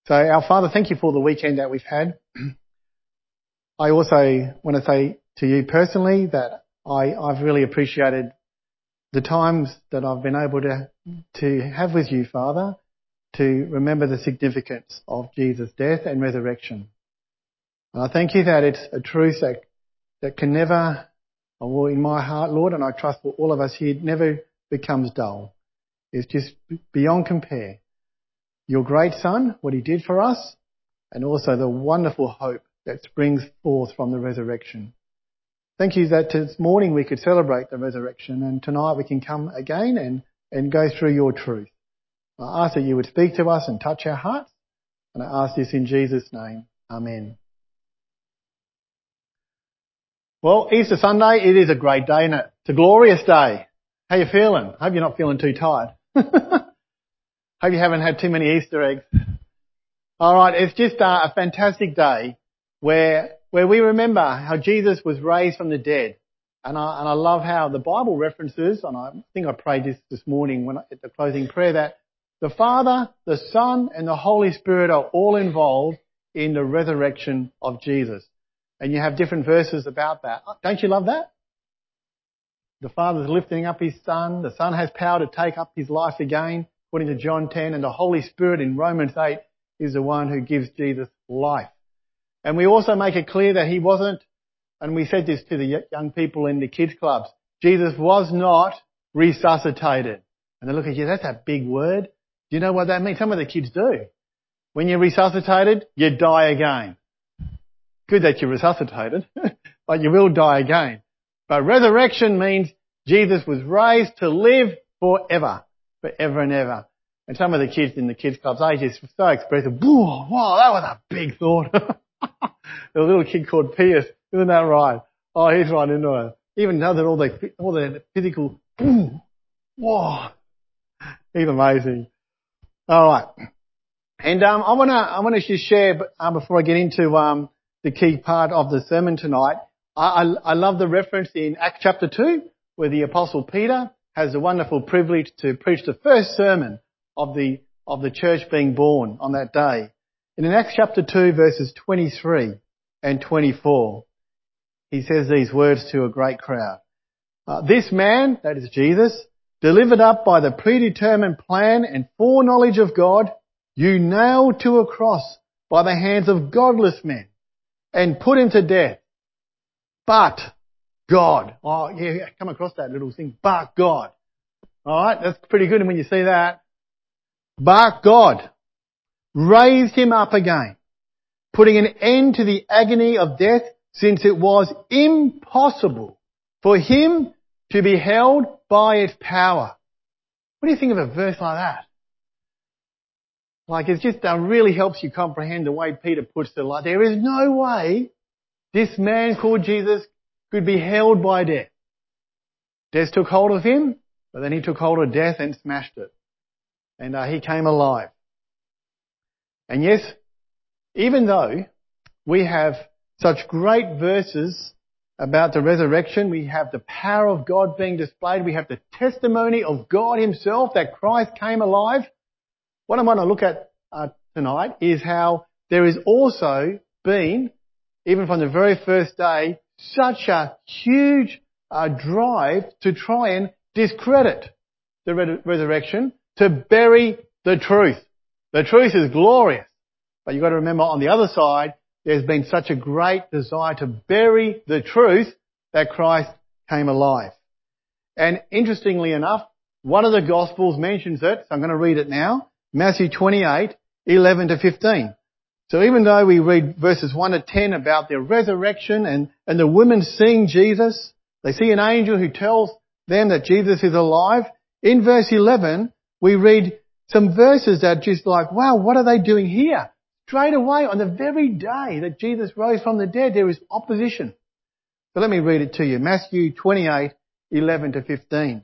So our Father, thank you for the weekend that we've had. I also want to say to you personally that I've really appreciated the times that I've been able to have with you, Father, to remember the significance of Jesus' death and resurrection. And I thank you that it's a truth that can never, in my heart, Lord, and I trust for all of us here, never becomes dull. It's just beyond compare. Your great Son, what he did for us, and also the wonderful hope that springs forth from the resurrection. Thank you that this morning we could celebrate the resurrection, and tonight we can come again and go through your truth. I ask that you would speak to us and touch our hearts, and I ask this in Jesus' name. Amen. Well, Easter Sunday, it is a great day, isn't it? It's a glorious day. How you feeling? Hope you're not feeling too tired. Hope you haven't had too many Easter eggs. All right, it's just a fantastic day where we remember how Jesus was raised from the dead. And I love how the Bible references, and I think I prayed this morning at the closing prayer, that the Father, the Son, and the Holy Spirit are all involved in the resurrection of Jesus. And you have different verses about that. Don't you love that? The Father's lifting up His Son. The Son has power to take up His life again, according to John 10. And the Holy Spirit in Romans 8 is the one who gives Jesus life. And we also make it clear that He wasn't, and we said this to the young people in the kids clubs, Jesus was not resuscitated. And they look at you, that's a big word. Do you know what that means? Some of the kids do. When you're resuscitated, you die again. Good that you're resuscitated, but you will die again. But resurrection means Jesus was raised to live forever and ever. And some of the kids in the kids clubs, they just so expressive. Wow, that was a big thought. The little kid called Pierce, isn't that right? Oh, he's right into it. Even knows that all the physical. Whoa, he's amazing. All right, and I want to just share before I get into the key part of the sermon tonight. I love the reference in Acts chapter 2 where the Apostle Peter has the wonderful privilege to preach the first sermon of the church being born on that day. And in Acts chapter 2 verses 23 and 24, he says these words to a great crowd. This man, that is Jesus, delivered up by the predetermined plan and foreknowledge of God, you nailed to a cross by the hands of godless men and put him to death. But God. Oh, yeah, come across that little thing. But God. All right, that's pretty good when you see that. But God raised him up again, putting an end to the agony of death, since it was impossible for him to be held by its power. What do you think of a verse like that? Like, it just really helps you comprehend the way Peter puts it. Like, there is no way this man called Jesus could be held by death. Death took hold of him, but then he took hold of death and smashed it. And he came alive. And yes, even though we have such great verses about the resurrection, we have the power of God being displayed, we have the testimony of God Himself that Christ came alive. What I want to look at tonight is how there has also been, even from the very first day, such a huge drive to try and discredit the resurrection, to bury the truth. The truth is glorious. But you've got to remember, on the other side, there's been such a great desire to bury the truth that Christ came alive. And interestingly enough, one of the Gospels mentions it, so I'm going to read it now, Matthew 28, 11 to 15. So even though we read verses 1 to 10 about the resurrection and the women seeing Jesus, they see an angel who tells them that Jesus is alive. In verse 11, we read some verses that just like, wow, what are they doing here? Straight away, on the very day that Jesus rose from the dead, there is opposition. So let me read it to you. Matthew 28, 11 to 15.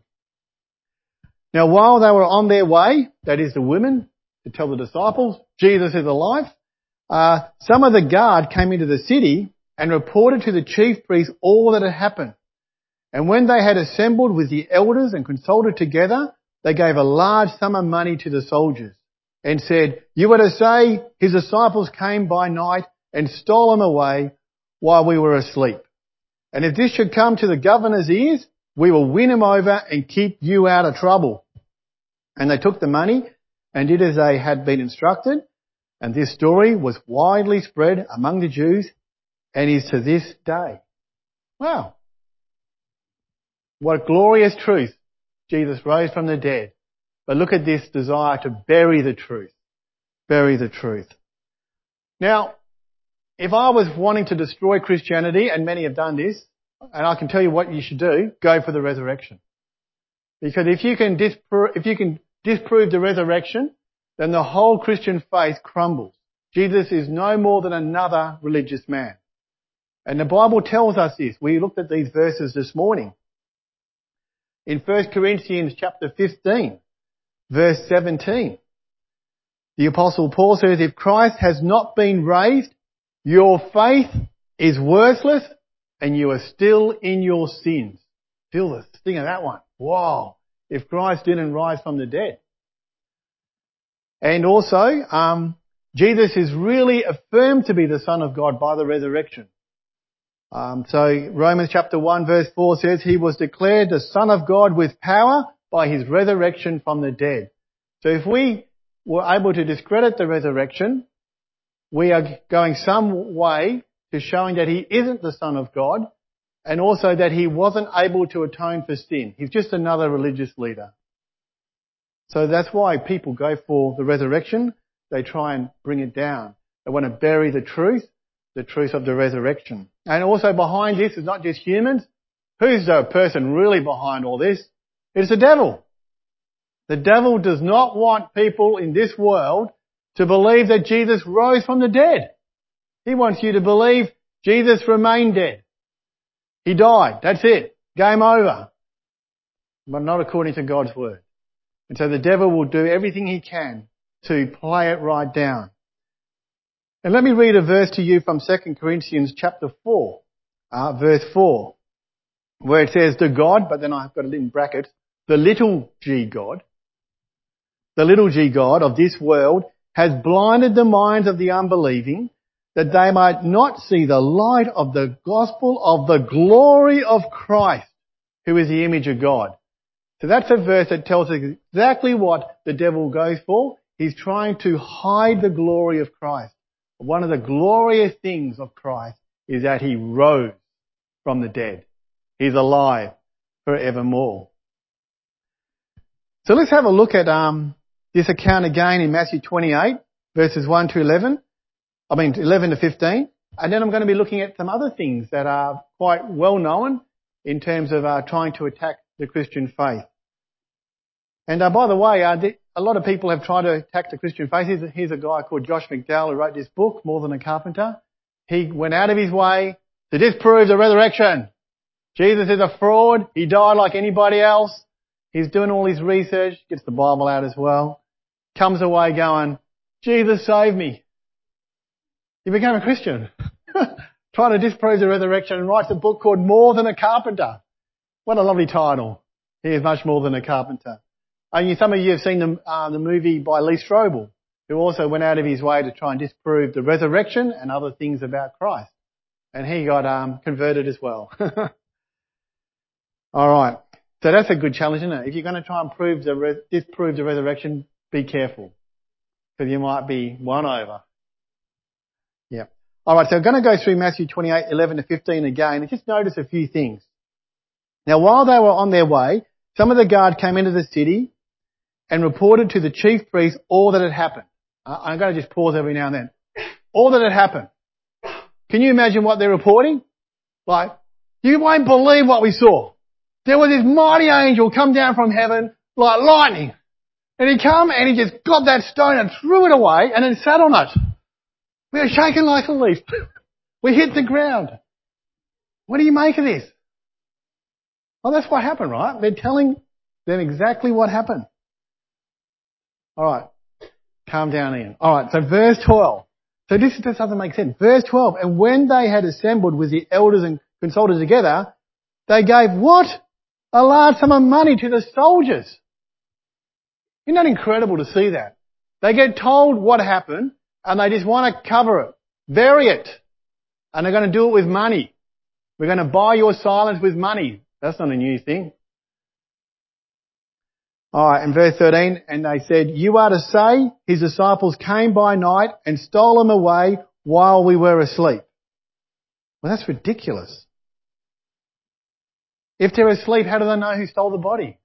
Now while they were on their way, that is the women, to tell the disciples, Jesus is alive, some of the guard came into the city and reported to the chief priests all that had happened. And when they had assembled with the elders and consulted together, they gave a large sum of money to the soldiers and said, "You were to say his disciples came by night and stole him away while we were asleep. And if this should come to the governor's ears, we will win him over and keep you out of trouble." And they took the money and did as they had been instructed. And this story was widely spread among the Jews and is to this day. Wow. What glorious truth. Jesus rose from the dead. But look at this desire to bury the truth. Bury the truth. Now, if I was wanting to destroy Christianity, and many have done this, and I can tell you what you should do, go for the resurrection. Because if you can disprove the resurrection, then the whole Christian faith crumbles. Jesus is no more than another religious man. And the Bible tells us this. We looked at these verses this morning. In 1 Corinthians chapter 15, verse 17, the Apostle Paul says, "If Christ has not been raised, your faith is worthless and you are still in your sins." Feel the sting of that one. Wow. If Christ didn't rise from the dead. And also, Jesus is really affirmed to be the Son of God by the resurrection. So Romans chapter 1 verse 4 says, "He was declared the Son of God with power by his resurrection from the dead." So if we were able to discredit the resurrection, we are going some way to showing that he isn't the Son of God, and also that he wasn't able to atone for sin. He's just another religious leader. So that's why people go for the resurrection. They try and bring it down. They want to bury the truth of the resurrection. And also behind this is not just humans. Who's the person really behind all this? It's the devil. The devil does not want people in this world to believe that Jesus rose from the dead. He wants you to believe Jesus remained dead. He died. That's it. Game over. But not according to God's word. And so the devil will do everything he can to play it right down. And let me read a verse to you from 2 Corinthians chapter 4, verse 4, where it says, "The God," but then I've got it in brackets, "the little g God, the little g God of this world has blinded the minds of the unbelieving, that they might not see the light of the gospel of the glory of Christ, who is the image of God." So that's a verse that tells us exactly what the devil goes for. He's trying to hide the glory of Christ. One of the glorious things of Christ is that he rose from the dead. He's alive forevermore. So let's have a look at this account again in Matthew 28, verses 11 to 15. And then I'm going to be looking at some other things that are quite well known in terms of trying to attack the Christian faith. And by the way, a lot of people have tried to attack the Christian faith. Here's a guy called Josh McDowell who wrote this book, More Than a Carpenter. He went out of his way to disprove the resurrection. Jesus is a fraud. He died like anybody else. He's doing all his research, gets the Bible out as well. Comes away going, "Jesus saved me." He became a Christian. Trying to disprove the resurrection and writes a book called More Than a Carpenter. What a lovely title. He is much more than a carpenter. Some of you have seen the movie by Lee Strobel, who also went out of his way to try and disprove the resurrection and other things about Christ. And he got converted as well. All right. So that's a good challenge, isn't it? If you're going to try and disprove the resurrection, be careful, because you might be won over. Yeah. All right. So I'm going to go through Matthew 28, 11 to 15 again, and just notice a few things. Now, while they were on their way, some of the guard came into the city and reported to the chief priest all that had happened. I'm going to just pause every now and then. All that had happened. Can you imagine what they're reporting? Like, you won't believe what we saw. There was this mighty angel come down from heaven like lightning. And he come and he just got that stone and threw it away and then sat on it. We were shaking like a leaf. We hit the ground. What do you make of this? Well, that's what happened, right? They're telling them exactly what happened. All right. Calm down, Ian. All right. So verse 12. So this doesn't make sense. Verse 12. "And when they had assembled with the elders and consulted together, they gave what? A large sum of money to the soldiers." Isn't that incredible to see that? They get told what happened and they just want to cover it, bury it. And they're going to do it with money. We're going to buy your silence with money. That's not a new thing. Alright, in verse 13, and they said, you are to say, his disciples came by night and stole him away while we were asleep. Well, that's ridiculous. If they're asleep, how do they know who stole the body?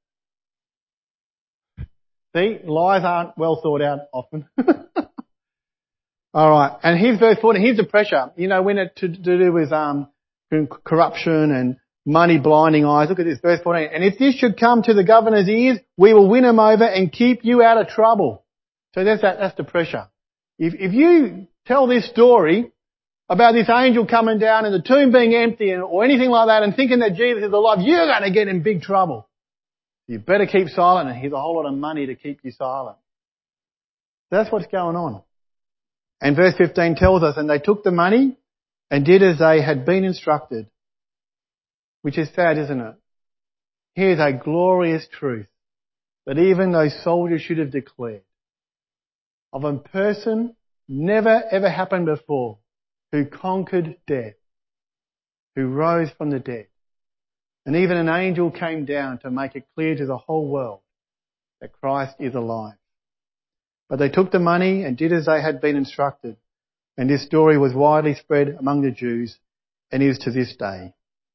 See, lies aren't well thought out often. Alright, and here's verse 14, here's the pressure. You know, when it to do with corruption and money blinding eyes. Look at this, verse 14. And if this should come to the governor's ears, we will win him over and keep you out of trouble. So that's the pressure. If you tell this story about this angel coming down and the tomb being empty or anything like that and thinking that Jesus is alive, you're going to get in big trouble. You better keep silent, and here's a whole lot of money to keep you silent. That's what's going on. And verse 15 tells us, and they took the money and did as they had been instructed. Which is sad, isn't it? Here's a glorious truth that even those soldiers should have declared. Of a person never ever happened before who conquered death, who rose from the dead. And even an angel came down to make it clear to the whole world that Christ is alive. But they took the money and did as they had been instructed. And this story was widely spread among the Jews and is to this day.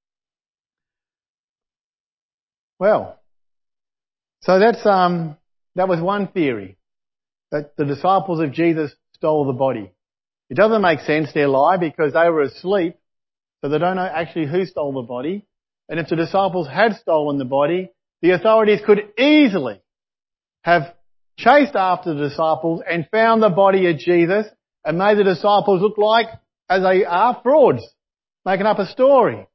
Well, so that was one theory, that the disciples of Jesus stole the body. It doesn't make sense, their lie, because they were asleep, so they don't know actually who stole the body. And if the disciples had stolen the body, the authorities could easily have chased after the disciples and found the body of Jesus and made the disciples look like, as they are, frauds, making up a story.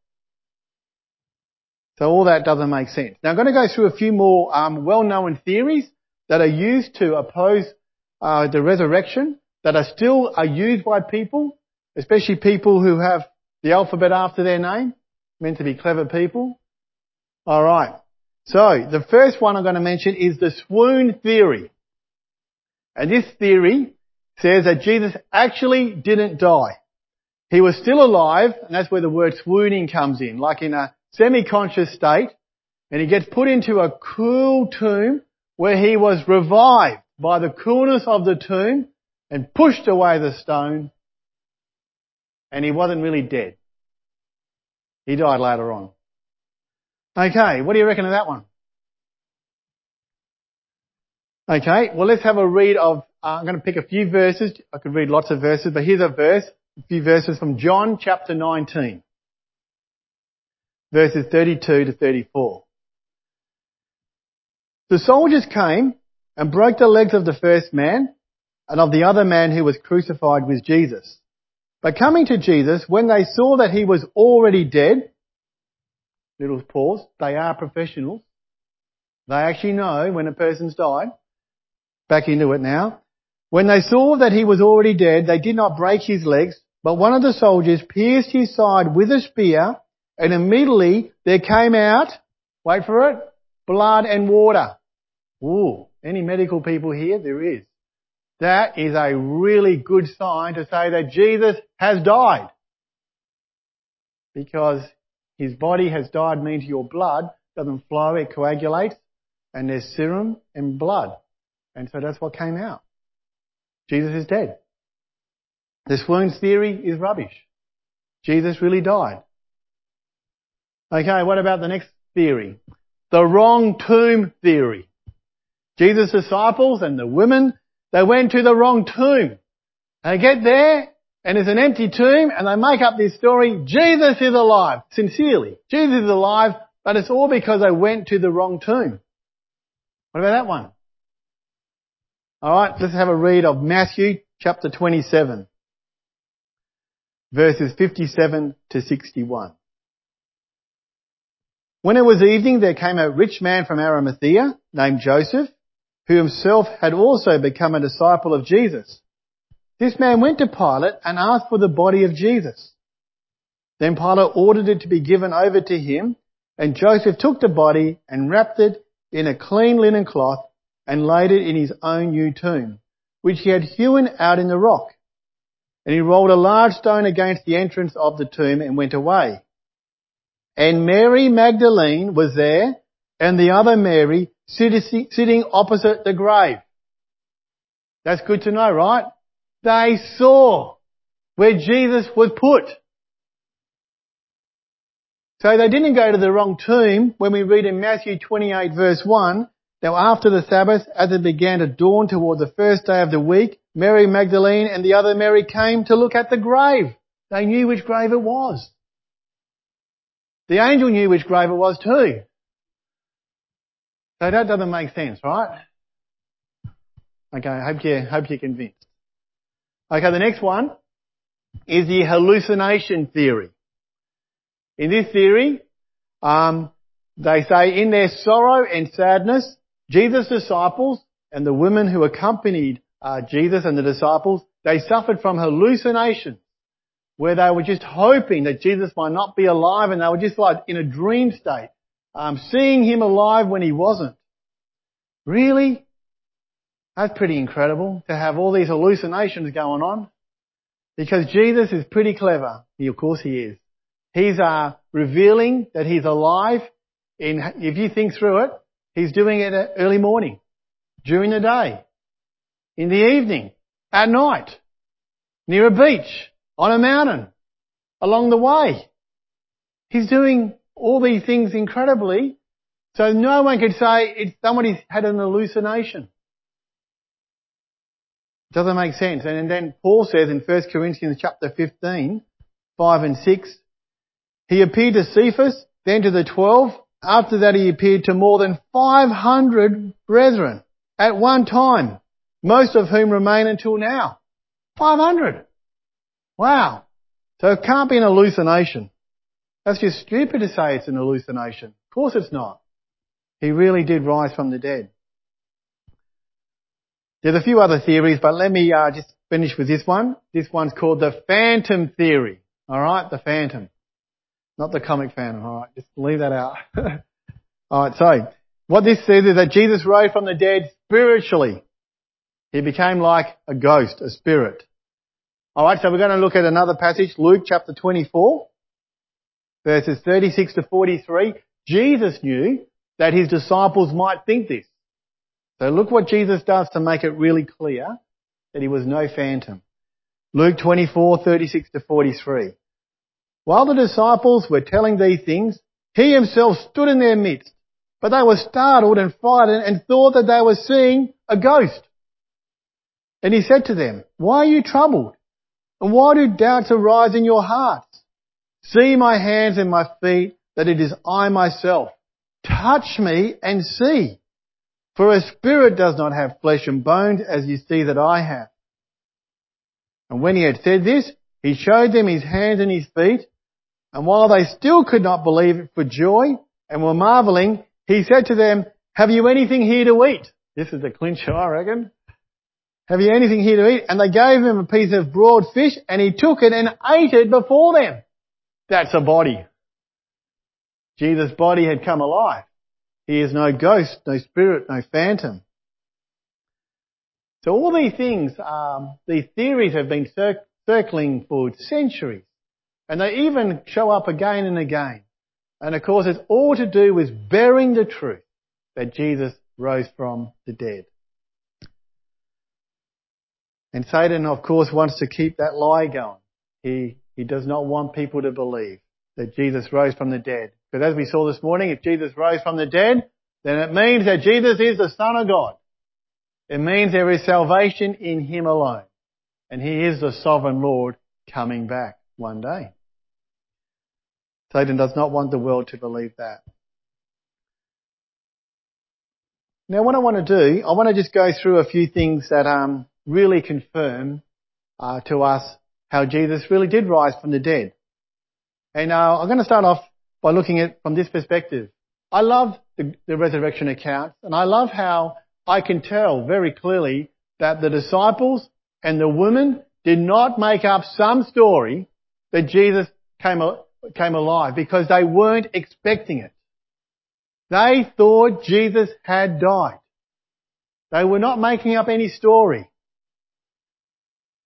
So all that doesn't make sense. Now I'm going to go through a few more well-known theories that are used to oppose the resurrection, that are used by people, especially people who have the alphabet after their name, meant to be clever people. Alright. So the first one I'm going to mention is the swoon theory. And this theory says that Jesus actually didn't die. He was still alive, and that's where the word swooning comes in, like in a semi-conscious state, and he gets put into a cool tomb where he was revived by the coolness of the tomb and pushed away the stone, and he wasn't really dead. He died later on. Okay, what do you reckon of that one? Okay, well let's have a read of, I'm going to pick a few verses. I could read lots of verses, but here's a few verses from John chapter 19. Verses 32 to 34. The soldiers came and broke the legs of the first man and of the other man who was crucified with Jesus. But coming to Jesus, when they saw that he was already dead, little pause, they are professionals. They actually know when a person's died. Back into it now. When they saw that he was already dead, they did not break his legs, but one of the soldiers pierced his side with a spear, and immediately there came out, wait for it, blood and water. Ooh, any medical people here? There is. That is a really good sign to say that Jesus has died. Because his body has died means your blood doesn't flow, it coagulates, and there's serum and blood. And so that's what came out. Jesus is dead. The swoon theory is rubbish. Jesus really died. Okay, what about the next theory? The wrong tomb theory. Jesus' disciples and the women, they went to the wrong tomb. They get there and it's an empty tomb and they make up this story, Jesus is alive. Sincerely, Jesus is alive, but it's all because they went to the wrong tomb. What about that one? Alright, let's have a read of Matthew chapter 27, verses 57 to 61. When it was evening, there came a rich man from Arimathea named Joseph, who himself had also become a disciple of Jesus. This man went to Pilate and asked for the body of Jesus. Then Pilate ordered it to be given over to him, and Joseph took the body and wrapped it in a clean linen cloth and laid it in his own new tomb, which he had hewn out in the rock. And he rolled a large stone against the entrance of the tomb and went away. And Mary Magdalene was there, and the other Mary sitting opposite the grave. That's good to know, right? They saw where Jesus was put. So they didn't go to the wrong tomb when we read in Matthew 28 verse 1, now after the Sabbath, as it began to dawn toward the first day of the week, Mary Magdalene and the other Mary came to look at the grave. They knew which grave it was. The angel knew which grave it was too. So that doesn't make sense, right? Okay, I hope you're convinced. Okay, the next one is the hallucination theory. In this theory, they say in their sorrow and sadness, Jesus' disciples and the women who accompanied Jesus and the disciples, they suffered from hallucinations where they were just hoping that Jesus might not be alive, and they were just like in a dream state, seeing him alive when he wasn't. Really? That's pretty incredible to have all these hallucinations going on. Because Jesus is pretty clever. Of course he is. He's revealing that he's alive. If you think through it, he's doing it at early morning, during the day, in the evening, at night, near a beach, on a mountain, along the way. He's doing all these things incredibly, so no one could say somebody had an hallucination. It doesn't make sense. And then Paul says in 1 Corinthians chapter 15, 5 and 6, he appeared to Cephas, then to the 12. After that he appeared to more than 500 brethren at one time, most of whom remain until now. 500. Wow. So it can't be an hallucination. That's just stupid to say it's an hallucination. Of course it's not. He really did rise from the dead. There's a few other theories, but let me just finish with this one. This one's called the phantom theory. Alright, the phantom. Not the comic phantom, alright, just leave that out. Alright, so what this says is that Jesus rose from the dead spiritually. He became like a ghost, a spirit. Alright, so we're going to look at another passage, Luke chapter 24, verses 36 to 43. Jesus knew that his disciples might think this. So look what Jesus does to make it really clear that he was no phantom. Luke 24, 36 to 43. While the disciples were telling these things, he himself stood in their midst, but they were startled and frightened and thought that they were seeing a ghost. And he said to them, "Why are you troubled? And why do doubts arise in your hearts? See my hands and my feet, that it is I myself. Touch me and see. For a spirit does not have flesh and bones, as you see that I have." And when he had said this, he showed them his hands and his feet. And while they still could not believe it for joy and were marveling, he said to them, "Have you anything here to eat?" This is the clincher, I reckon. "Have you anything here to eat?" And they gave him a piece of broiled fish, and he took it and ate it before them. That's a body. Jesus' body had come alive. He is no ghost, no spirit, no phantom. So all these things, these theories have been circling for centuries. And they even show up again and again. And of course it's all to do with bearing the truth that Jesus rose from the dead. And Satan, of course, wants to keep that lie going. He does not want people to believe that Jesus rose from the dead. Because as we saw this morning, if Jesus rose from the dead, then it means that Jesus is the Son of God. It means there is salvation in him alone. And he is the sovereign Lord coming back one day. Satan does not want the world to believe that. Now what I want to do, I want to just go through a few things that really confirm to us how Jesus really did rise from the dead. And I'm going to start off by looking at it from this perspective. I love the resurrection accounts, and I love how I can tell very clearly that the disciples and the women did not make up some story that Jesus came alive, because they weren't expecting it. They thought Jesus had died. They were not making up any story.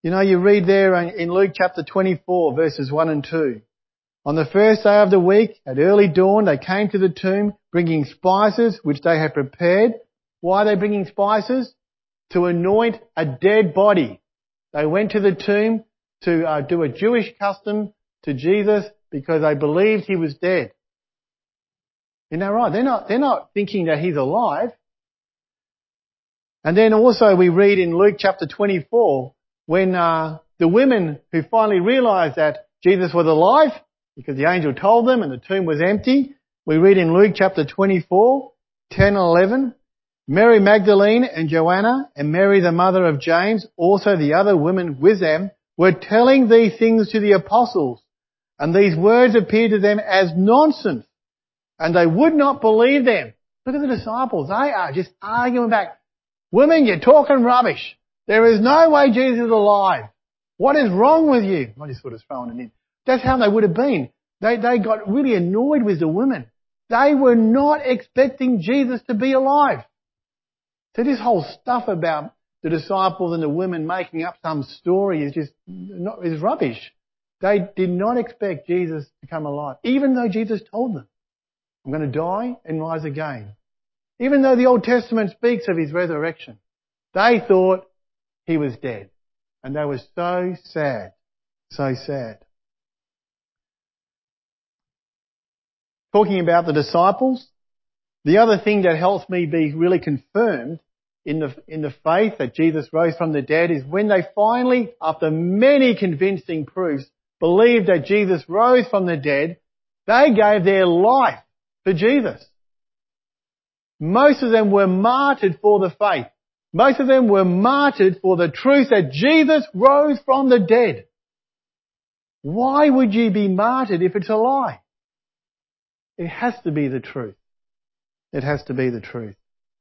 You know, you read there in Luke chapter 24, verses 1 and 2. On the first day of the week, at early dawn, they came to the tomb, bringing spices which they had prepared. Why are they bringing spices? To anoint a dead body. They went to the tomb to do a Jewish custom to Jesus because they believed he was dead. Isn't that right? They're not thinking that he's alive. And then also we read in Luke chapter 24 when the women who finally realized that Jesus was alive because the angel told them and the tomb was empty, we read in Luke chapter 24, 10 and 11, Mary Magdalene and Joanna and Mary the mother of James, also the other women with them, were telling these things to the apostles, and these words appeared to them as nonsense, and they would not believe them. Look at the disciples. They are just arguing back. Women, you're talking rubbish. There is no way Jesus is alive. What is wrong with you? I just sort of throwing it in. That's how they would have been. They got really annoyed with the women. They were not expecting Jesus to be alive. So this whole stuff about the disciples and the women making up some story is rubbish. They did not expect Jesus to come alive, even though Jesus told them, I'm going to die and rise again. Even though the Old Testament speaks of his resurrection, they thought he was dead. And they were so sad. So sad. Talking about the disciples, the other thing that helps me be really confirmed in the faith that Jesus rose from the dead is when they finally, after many convincing proofs, believed that Jesus rose from the dead, they gave their life for Jesus. Most of them were martyred for the faith. Most of them were martyred for the truth that Jesus rose from the dead. Why would you be martyred if it's a lie? It has to be the truth. It has to be the truth.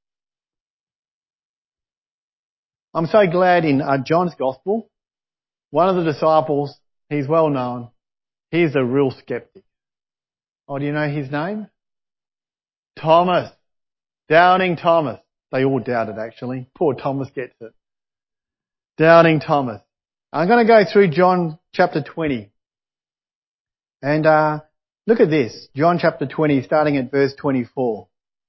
I'm so glad in John's Gospel, one of the disciples, he's well known, he's a real skeptic. Oh, do you know his name? Thomas. Doubting Thomas. They all doubted actually. Poor Thomas gets it. Doubting Thomas. I'm going to go through John chapter 20. And look at this. John chapter 20 starting at verse 24.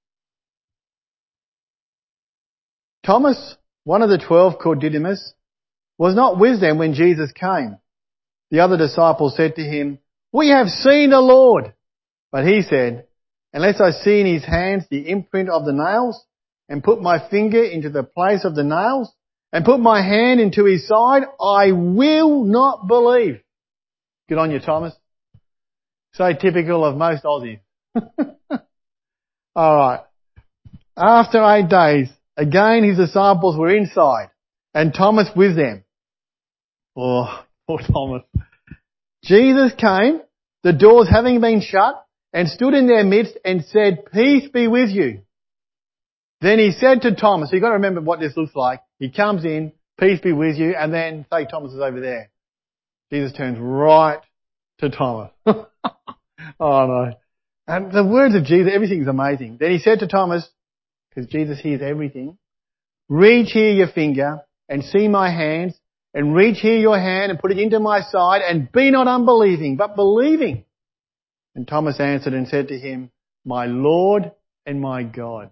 Thomas, one of the 12 called Didymus, was not with them when Jesus came. The other disciples said to him, we have seen the Lord. But he said, unless I see in his hands the imprint of the nails, and put my finger into the place of the nails, and put my hand into his side, I will not believe. Good on you, Thomas. So typical of most Aussies. Alright. After 8 days, again his disciples were inside, and Thomas with them. Oh, poor Thomas. Jesus came, the doors having been shut, and stood in their midst and said, peace be with you. Then he said to Thomas, so you've got to remember what this looks like. He comes in, peace be with you, and then say Thomas is over there. Jesus turns right to Thomas. Oh no. And the words of Jesus, everything's amazing. Then he said to Thomas, because Jesus hears everything, reach here your finger and see my hands, and reach here your hand and put it into my side, and be not unbelieving, but believing. And Thomas answered and said to him, my Lord and my God.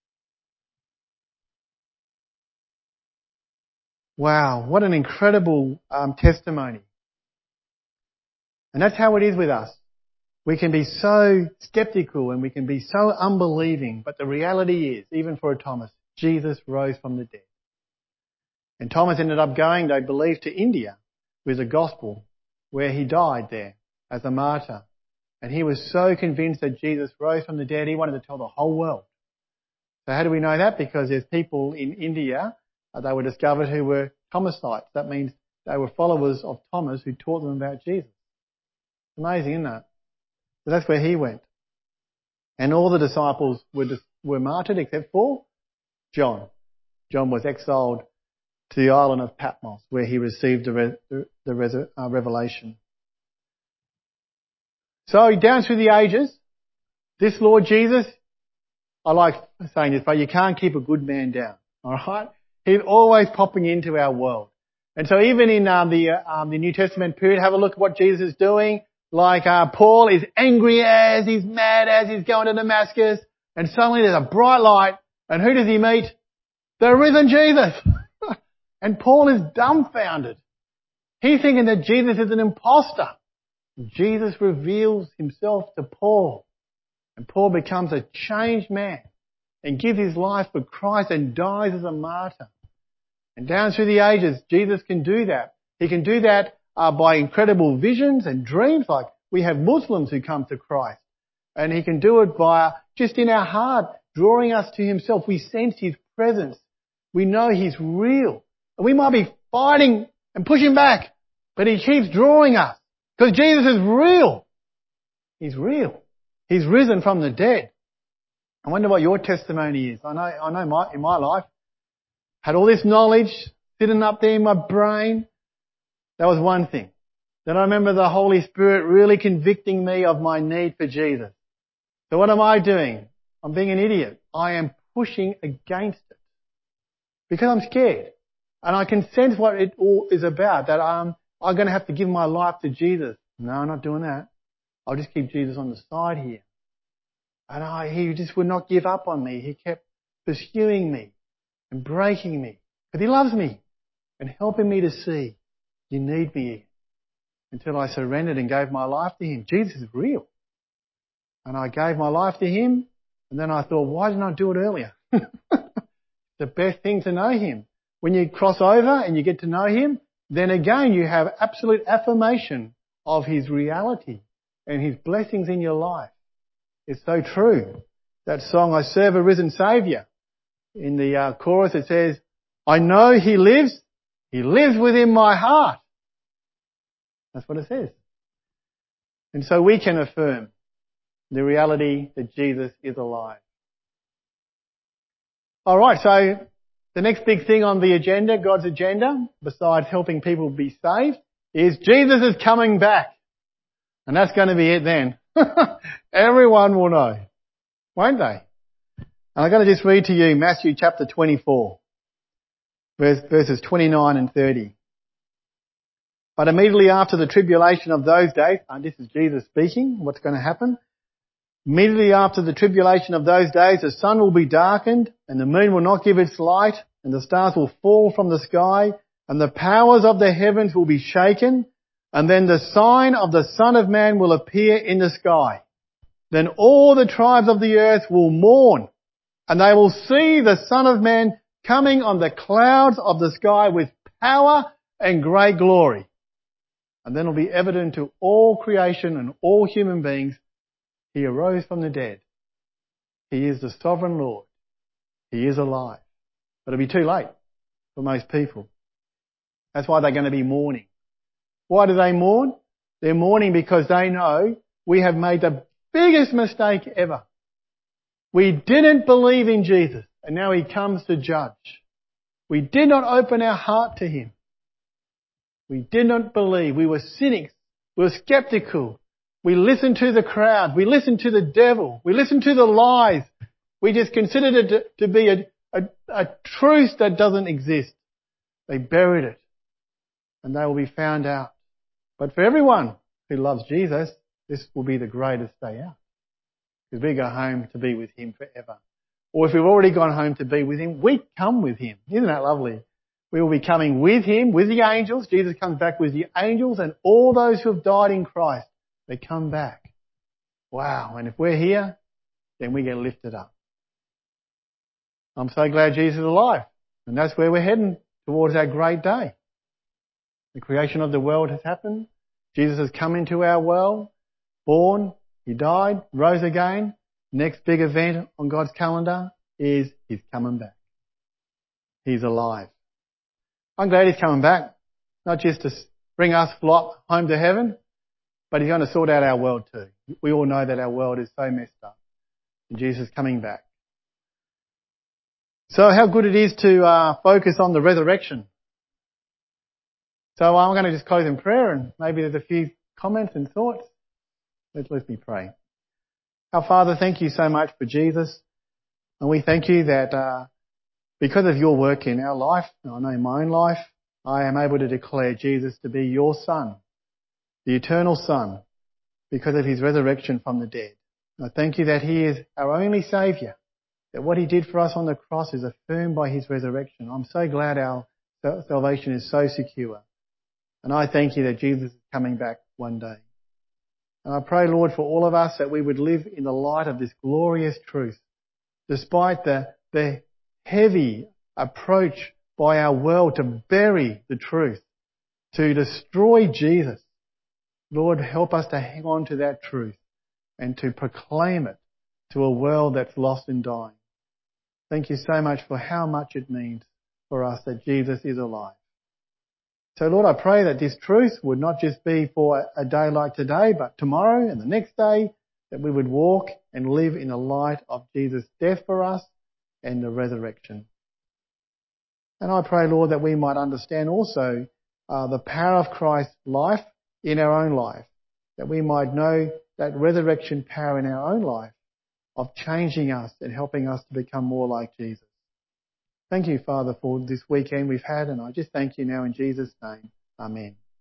Wow, what an incredible testimony. And that's how it is with us. We can be so skeptical and we can be so unbelieving, but the reality is, even for a Thomas, Jesus rose from the dead. And Thomas ended up going, they believe, to India with the gospel, where he died there as a martyr. And he was so convinced that Jesus rose from the dead, he wanted to tell the whole world. So how do we know that? Because there's people in India, they were discovered who were Thomasites. That means they were followers of Thomas who taught them about Jesus. Amazing, isn't it? So that's where he went. And all the disciples were martyred except for John. John was exiled to the island of Patmos, where he received the revelation. So down through the ages, this Lord Jesus, I like saying this, but you can't keep a good man down. Alright? He's always popping into our world. And so even in the New Testament period, have a look at what Jesus is doing. Like Paul is angry as, he's mad as, he's going to Damascus, and suddenly there's a bright light, and who does he meet? The risen Jesus. And Paul is dumbfounded. He's thinking that Jesus is an imposter. Jesus reveals himself to Paul, and Paul becomes a changed man and gives his life for Christ and dies as a martyr. And down through the ages, Jesus can do that. He can do that by incredible visions and dreams. Like we have Muslims who come to Christ. And He can do it by just in our heart, drawing us to Himself. We sense His presence. We know He's real. And we might be fighting and pushing back, but He keeps drawing us. Because Jesus is real. He's real. He's risen from the dead. I wonder what your testimony is. I know in my life, had all this knowledge sitting up there in my brain. That was one thing. Then I remember the Holy Spirit really convicting me of my need for Jesus. So what am I doing? I'm being an idiot. I am pushing against it. Because I'm scared. And I can sense what it all is about. That I'm going to have to give my life to Jesus. No, I'm not doing that. I'll just keep Jesus on the side here. And He just would not give up on me. He kept pursuing me and breaking me. Because He loves me and helping me to see you need me until I surrendered and gave my life to Him. Jesus is real. And I gave my life to Him, and then I thought, why didn't I do it earlier? The best thing to know Him. When you cross over and you get to know Him, then again you have absolute affirmation of His reality and His blessings in your life. It's so true. That song, I Serve a Risen Saviour, in the chorus it says, I know He lives within my heart. That's what it says. And so we can affirm the reality that Jesus is alive. Alright, so the next big thing on the agenda, God's agenda, besides helping people be saved, is Jesus is coming back. And that's going to be it then. Everyone will know, won't they? And I'm going to just read to you Matthew chapter 24, verses 29 and 30. But immediately after the tribulation of those days, and this is Jesus speaking, what's going to happen? Immediately after the tribulation of those days, the sun will be darkened, and the moon will not give its light, and the stars will fall from the sky, and the powers of the heavens will be shaken, and then the sign of the Son of Man will appear in the sky. Then all the tribes of the earth will mourn, and they will see the Son of Man coming on the clouds of the sky with power and great glory. And then it will be evident to all creation and all human beings, He arose from the dead. He is the sovereign Lord. He is alive. But it'll be too late for most people. That's why they're going to be mourning. Why do they mourn? They're mourning because they know we have made the biggest mistake ever. We didn't believe in Jesus, and now He comes to judge. We did not open our heart to Him. We did not believe. We were cynics. We were skeptical. We listened to the crowd. We listened to the devil. We listened to the lies. We just considered it to be a truth that doesn't exist. They buried it. And they will be found out. But for everyone who loves Jesus, this will be the greatest day out. Because we go home to be with Him forever. Or if we've already gone home to be with Him, we come with Him. Isn't that lovely? We will be coming with Him, with the angels. Jesus comes back with the angels and all those who have died in Christ. They come back. Wow. And if we're here, then we get lifted up. I'm so glad Jesus is alive. And that's where we're heading towards our great day. The creation of the world has happened. Jesus has come into our world, born, He died, rose again. Next big event on God's calendar is He's coming back. He's alive. I'm glad He's coming back. Not just to bring us flop home to heaven, but He's going to sort out our world too. We all know that our world is so messed up. And Jesus is coming back. So how good it is to focus on the resurrection. So I'm going to just close in prayer, and maybe there's a few comments and thoughts. Let me pray. Our Father, thank You so much for Jesus. And we thank You that because of Your work in our life, I know in my own life, I am able to declare Jesus to be your Son, the eternal Son, because of his resurrection from the dead. I thank you that he is our only Saviour, that what he did for us on the cross is affirmed by his resurrection. I'm so glad our salvation is so secure. And I thank you that Jesus is coming back one day. And I pray, Lord, for all of us that we would live in the light of this glorious truth, despite the heavy approach by our world to bury the truth, to destroy Jesus. Lord, help us to hang on to that truth and to proclaim it to a world that's lost and dying. Thank you so much for how much it means for us that Jesus is alive. So Lord, I pray that this truth would not just be for a day like today, but tomorrow and the next day, that we would walk and live in the light of Jesus' death for us and the resurrection. And I pray, Lord, that we might understand also the power of Christ's life in our own life, that we might know that resurrection power in our own life of changing us and helping us to become more like Jesus. Thank you, Father, for this weekend we've had, and I just thank you now in Jesus' name. Amen.